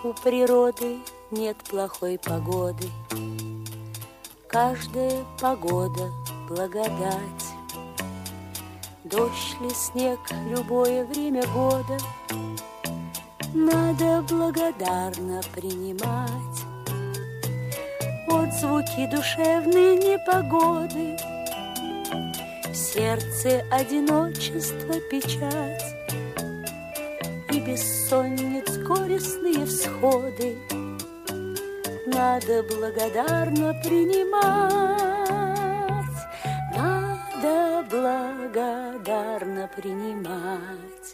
У природы нет плохой погоды. Каждая погода — благодать. Дождь ли, снег, любое время года надо благодарно принимать. Отзвуки душевной непогоды, в сердце одиночество, печать и бессонниц горестные всходы надо благодарно принимать. Надо благодарно принимать.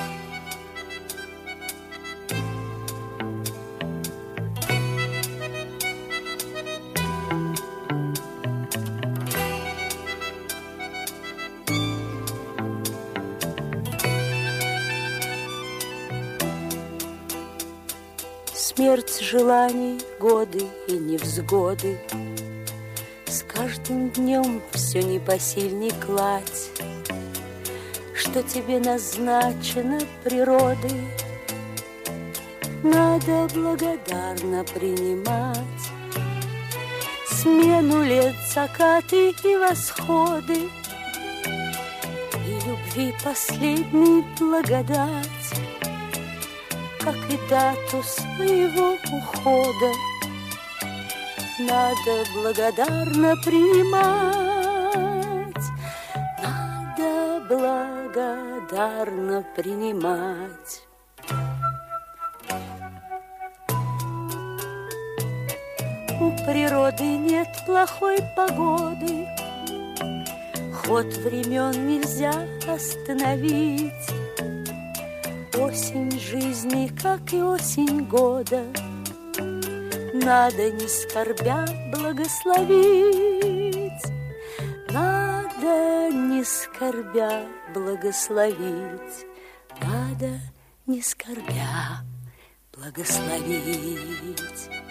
Смерть желаний, годы и невзгоды, с каждым днем все непосильней кладь, что тебе назначено природой, надо благодарно принимать. Смену лет, закаты и восходы, и любви последней благодать, как и дату своего ухода, надо благодарно принимать. Надо благодарно принимать. У природы нет плохой погоды, ход времен нельзя остановить. Осень жизни, как и осень года, надо не скорбя благословить. Надо не скорбя благословить. Надо не скорбя благословить.